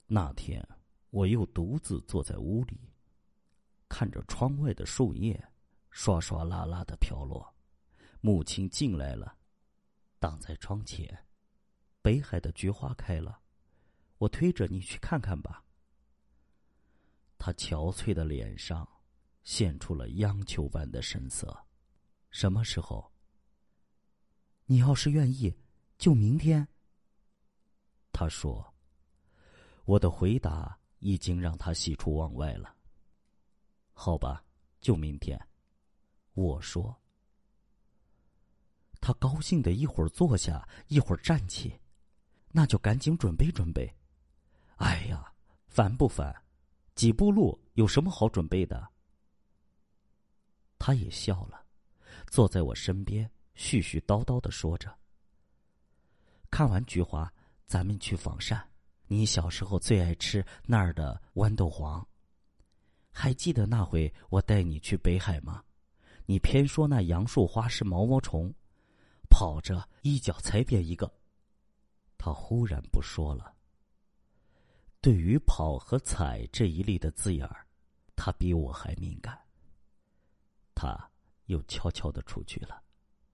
那天，我又独自坐在屋里，看着窗外的树叶刷刷啦啦的飘落。母亲进来了，挡在窗前。北海的菊花开了，我推着你去看看吧。她憔悴的脸上现出了央求般的神色。什么时候？你要是愿意，就明天。他说。我的回答已经让他喜出望外了。好吧，就明天。我说。他高兴的一会儿坐下，一会儿站起。那就赶紧准备准备。哎呀，烦不烦？几步路有什么好准备的？他也笑了，坐在我身边，絮絮叨叨的说着。看完菊花，咱们去仿膳。你小时候最爱吃那儿的豌豆黄。还记得那回我带你去北海吗？你偏说那杨树花是毛毛虫，跑着一脚踩扁一个。他忽然不说了。对于跑和踩这一类的字眼儿，他比我还敏感。他又悄悄地出去了。